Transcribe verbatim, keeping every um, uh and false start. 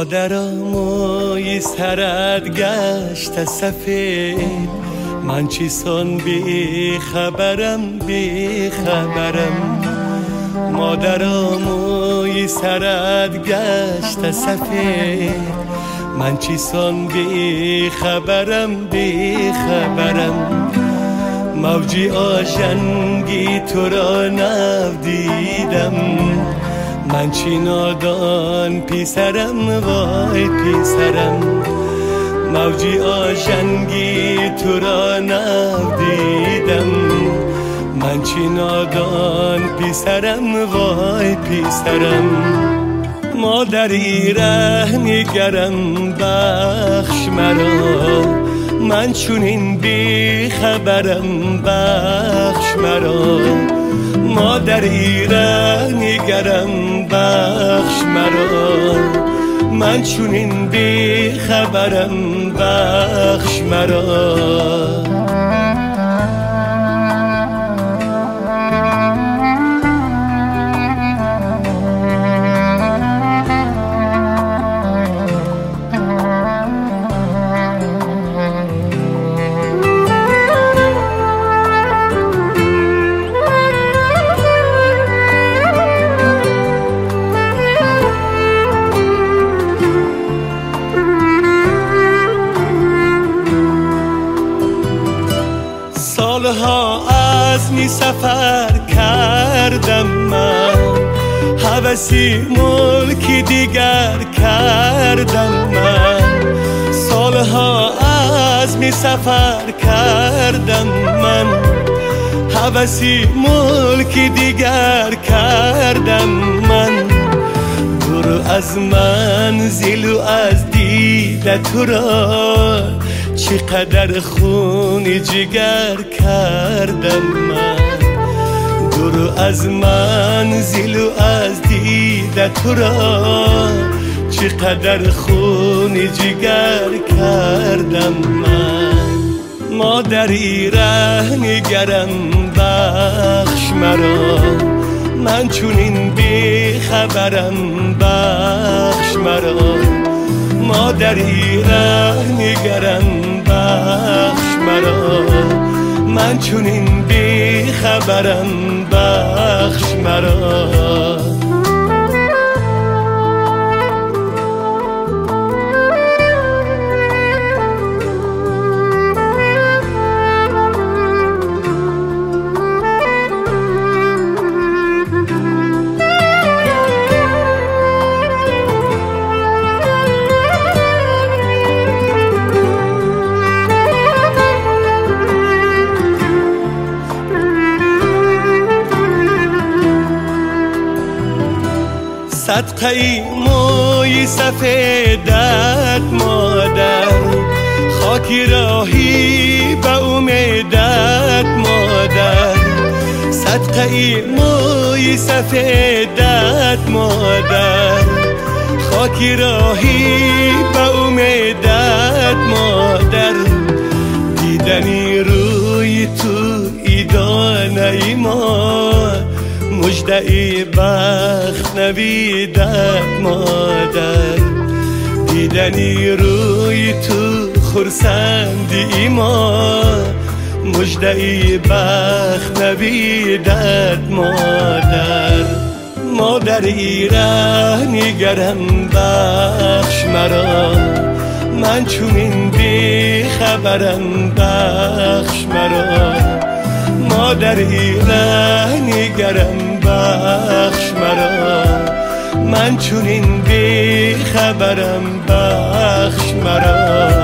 مادراموی سرد گشت سفید، من چیسان بی خبرم بی خبرم. مادراموی سرد گشت سفید، من چیسان بی خبرم بی خبرم. موجی آشنگی تو را نودیدم، من چی نادان پیسرم وای پیسرم. موجی آشنگی تو را نودیدم، من چی نادان پیسرم وای پیسرم. مادری ره نگرم بخش مرا، من چونین بی خبرم بخش مرا. مادری ره نگرم بخش مرا، من چونین بی خبرم بخش مرا. سالها از می سفر کردم من، هوسی ملکی دیگر کردم من. سالها از می سفر کردم من، هوسی ملکی دیگر کردم من. دور از منزل و از دیده تو را، چقدر خون جگر کردم من. دور از منزل و از دیده تو را، چقدر خون جگر کردم من. مادری ره نگرم بخش مرا، من چونین بی خبرم بخش مرا. مادری ره نگرم بخش مرا، من چونین بی خبرم بخش مرا. صدقه ای موی سفیدت مادر، خاکی راهی به امیدت مادر. صدقه ای موی سفیدت مادر، خاکی راهی به امیدت مادر. دیدنی روی تو ایدانه ما، مژده‌ای بخت نویدت مادر. دیدنی روی تو خرسندی ما، مژده‌ای بخت نویدت مادر. مادری ره نگرم بخش مرا، من چونین بی خبرم بخش مرا. مادری ره نگرم بخش مرا، من چونین بی خبرم بخش مرا.